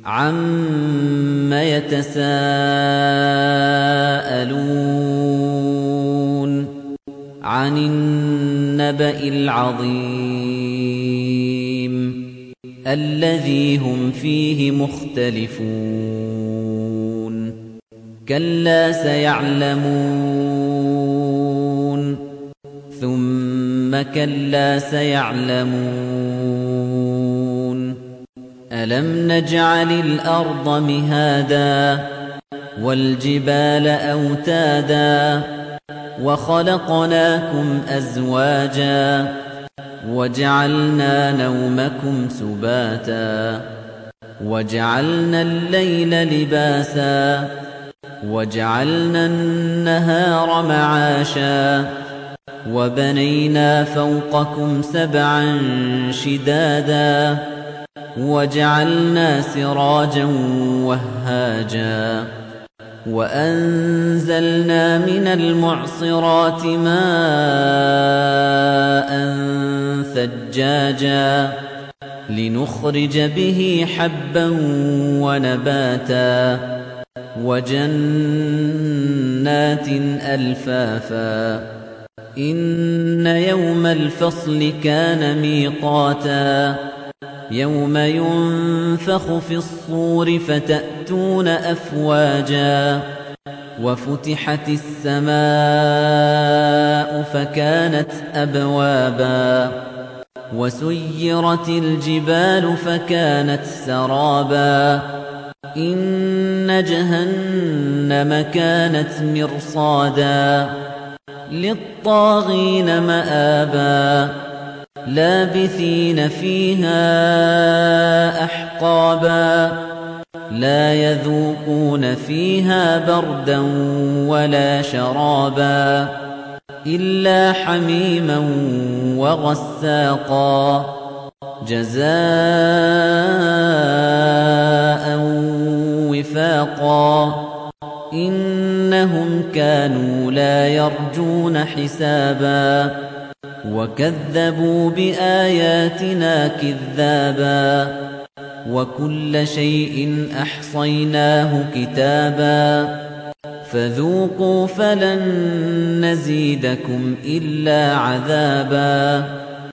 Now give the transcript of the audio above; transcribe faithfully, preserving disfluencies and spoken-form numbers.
عَمَّ يَتَسَاءَلُونَ عَنِ النَّبَإِ الْعَظِيمِ الَّذِي هُمْ فِيهِ مُخْتَلِفُونَ كَلَّا سَيَعْلَمُونَ ثُمَّ كَلَّا سَيَعْلَمُونَ أَلَمْ نَجْعَلِ الْأَرْضَ مِهَادًا وَالْجِبَالَ أَوْتَادًا وَخَلَقْنَاكُمْ أَزْوَاجًا وَجَعَلْنَا نَوْمَكُمْ سُبَاتًا وَجَعَلْنَا اللَّيْلَ لِبَاسًا وَجَعَلْنَا النَّهَارَ مَعَاشًا وَبَنَيْنَا فَوْقَكُمْ سَبْعًا شِدَادًا وَجَعَلْنَا سِرَاجًا وَهَّاجًا وَأَنزَلْنَا مِنَ الْمُعْصِرَاتِ مَاءً ثَجَّاجًا لِنُخْرِجَ بِهِ حَبًّا وَنَبَاتًا وَجَنَّاتٍ أَلْفَافًا إِنَّ يَوْمَ الْفَصْلِ كَانَ مِيقَاتًا يَوْمَ يُنفَخُ فِي الصُّورِ فَتَأْتُونَ أَفْوَاجًا وَفُتِحَتِ السَّمَاءُ فَكَانَتْ أَبْوَابًا وَسُيِّرَتِ الْجِبَالُ فَكَانَتْ سَرَابًا إِنَّ جَهَنَّمَ كَانَتْ مِرْصَادًا لِلطَّاغِينَ مَآبًا لَابِثِينَ فِيهَا أَحْقَابًا لَا يَذُوقُونَ فِيهَا بَرْدًا وَلَا شَرَابًا إِلَّا حَمِيمًا وَغَسَّاقًا جَزَاءً وِفَاقًا إِنَّهُمْ كَانُوا لَا يَرْجُونَ حِسَابًا وَكَذَّبُوا بِآيَاتِنَا كِذَّابًا وَكُلَّ شَيْءٍ أَحْصَيْنَاهُ كِتَابًا فَذُوقُوا فَلَن نَّزِيدَكُمْ إِلَّا عَذَابًا